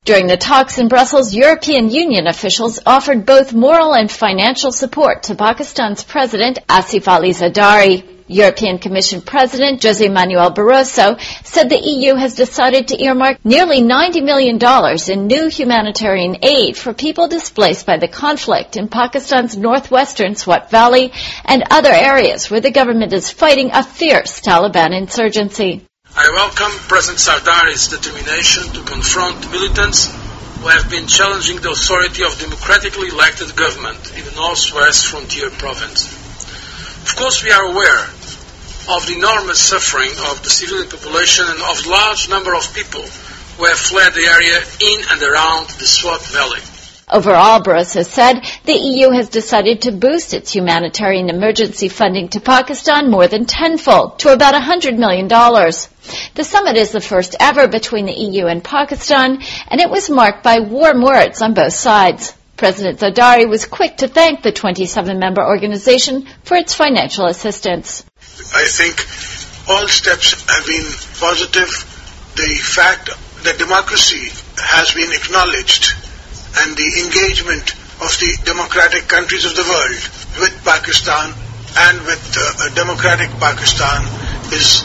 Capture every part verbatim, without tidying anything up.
During the talks in Brussels, European Union officials offered both moral and financial support to Pakistan's President Asif Ali Zardari. European Commission President José Manuel Barroso said the E U has decided to earmark nearly ninety million dollars in new humanitarian aid for people displaced by the conflict in Pakistan's northwestern Swat Valley and other areas where the government is fighting a fierce Taliban insurgency. I welcome President Zardari's determination to confront militants who have been challenging the authority of democratically elected government in the northwest frontier province. Of course, we are aware of the enormous suffering of the civilian population and of the large number of people who have fled the area in and around the Swat Valley. Overall, Barroso said, the E U has decided to boost its humanitarian emergency funding to Pakistan more than tenfold, to about one hundred million dollars. The summit is the first ever between the E U and Pakistan, and it was marked by warm words on both sides. President Zardari was quick to thank the twenty-seven member organization for its financial assistance. I think all steps have been positive. The fact that democracy has been acknowledged and the engagement of the democratic countries of the world with Pakistan and with uh, a democratic Pakistan is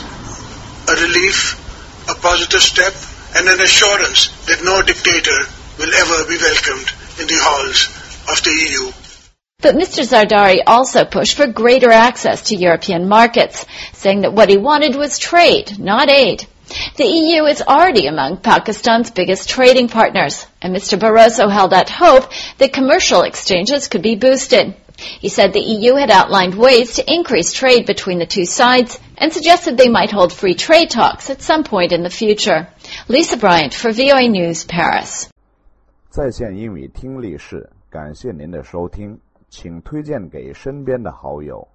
a relief, a positive step, and an assurance that no dictator will ever be welcomed in the halls of the E U. But Mister Zardari also pushed for greater access to European markets, saying that what he wanted was trade, not aid. The E U is already among Pakistan's biggest trading partners, and Mister Barroso held out hope that commercial exchanges could be boosted. He said the E U had outlined ways to increase trade between the two sides and suggested they might hold free trade talks at some point in the future. Lisa Bryant for V O A News, Paris. 在线英语听力室，感谢您的收听，请推荐给身边的好友。